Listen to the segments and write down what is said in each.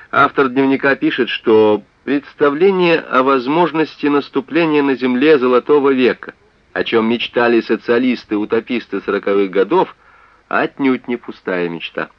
Автор дневника пишет, что представление о возможности наступления на Земле Золотого века, о чем мечтали социалисты-утописты 40-х годов, отнюдь не пустая мечта.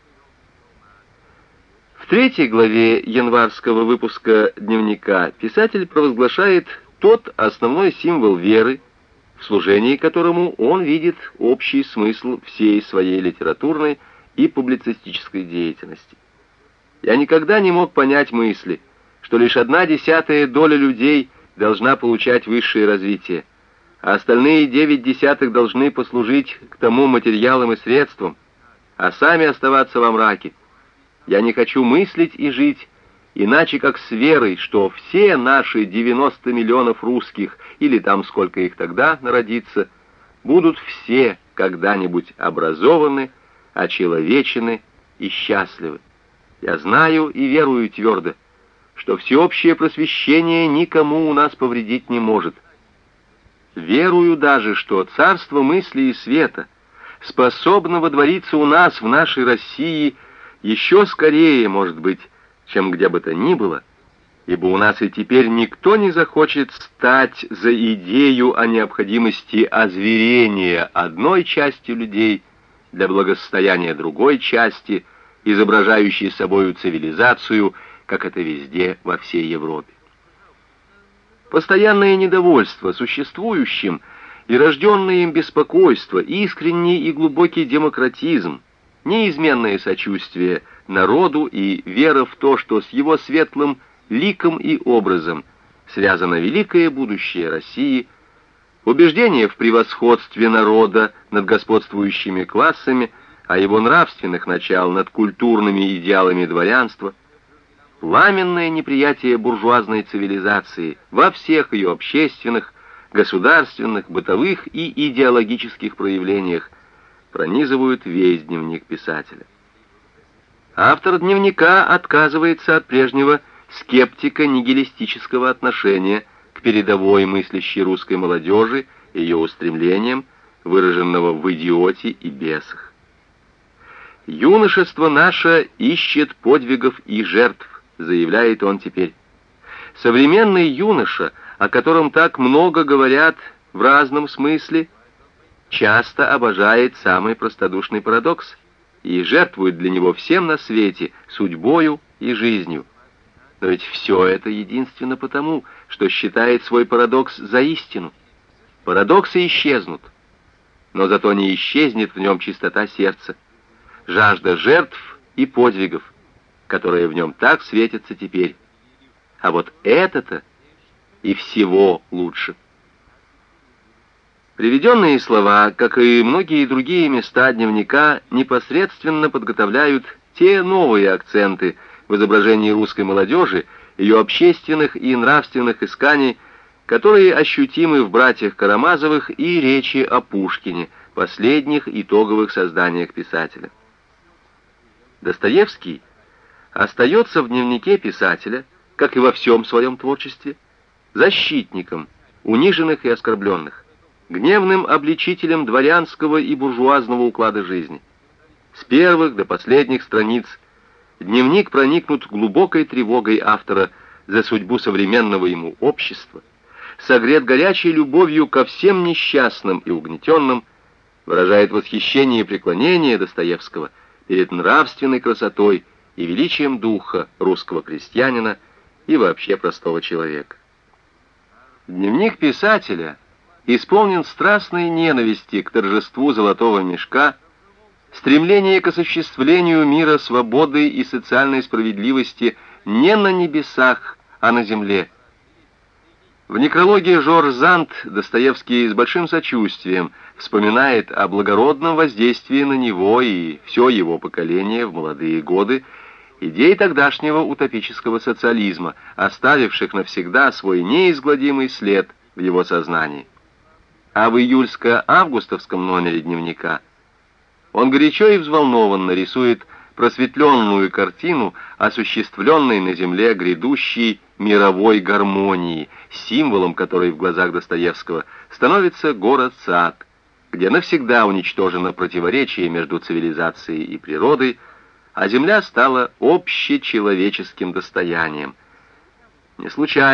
В 3 главе январского выпуска дневника писатель провозглашает тот основной символ веры, в служении которому он видит общий смысл всей своей литературной и публицистической деятельности. Я никогда не мог понять мысли, что лишь 1/10 доля людей должна получать высшее развитие, а остальные 9/10 должны послужить к тому материалам и средствам, а сами оставаться во мраке. Я не хочу мыслить и жить, иначе как с верой, что все наши 90 миллионов русских, или там сколько их тогда народится, будут все когда-нибудь образованы, очеловечены и счастливы. Я знаю и верую твердо, что всеобщее просвещение никому у нас повредить не может. Верую даже, что царство мысли и света способно водвориться у нас в нашей России еще скорее, может быть, чем где бы то ни было, ибо у нас и теперь никто не захочет стать за идею о необходимости озверения одной части людей для благосостояния другой части, изображающей собою цивилизацию, как это везде во всей Европе. Постоянное недовольство существующим и рожденное им беспокойство, искренний и глубокий демократизм, неизменное сочувствие народу и вера в то, что с его светлым ликом и образом связано великое будущее России, убеждение в превосходстве народа над господствующими классами, а его нравственных начал над культурными идеалами дворянства, пламенное неприятие буржуазной цивилизации во всех ее общественных, государственных, бытовых и идеологических проявлениях пронизывают весь дневник писателя. Автор дневника отказывается от прежнего скептико-нигилистического отношения к передовой мыслящей русской молодежи и ее устремлениям, выраженного в идиоте и бесах. «Юношество наше ищет подвигов и жертв», заявляет он теперь. Современный юноша, о котором так много говорят в разном смысле, часто обожает самый простодушный парадокс и жертвует для него всем на свете судьбою и жизнью. Но ведь все это единственно потому, что считает свой парадокс за истину. Парадоксы исчезнут, но зато не исчезнет в нем чистота сердца, жажда жертв и подвигов, которые в нем так светятся теперь. А вот это-то и всего лучше. Приведенные слова, как и многие другие места дневника, непосредственно подготовляют те новые акценты в изображении русской молодежи, ее общественных и нравственных исканий, которые ощутимы в «Братьях Карамазовых» и речи о Пушкине, последних итоговых созданиях писателя. Достоевский остается в дневнике писателя, как и во всем своем творчестве, защитником униженных и оскорбленных, гневным обличителем дворянского и буржуазного уклада жизни. С первых до последних страниц дневник проникнут глубокой тревогой автора за судьбу современного ему общества, согрет горячей любовью ко всем несчастным и угнетенным, выражает восхищение и преклонение Достоевского перед нравственной красотой и величием духа русского крестьянина и вообще простого человека. Дневник писателя исполнен страстной ненависти к торжеству золотого мешка, стремления к осуществлению мира свободы и социальной справедливости не на небесах, а на земле. В некрологе «Жорж Санд» Достоевский с большим сочувствием вспоминает о благородном воздействии на него и все его поколение в молодые годы идей тогдашнего утопического социализма, оставивших навсегда свой неизгладимый след в его сознании. А в июльско-августовском номере дневника он горячо и взволнованно рисует просветленную картину, осуществленной на земле грядущей мировой гармонии, символом которой в глазах Достоевского становится город-сад, где навсегда уничтожено противоречие между цивилизацией и природой, а земля стала общечеловеческим достоянием. Не случайно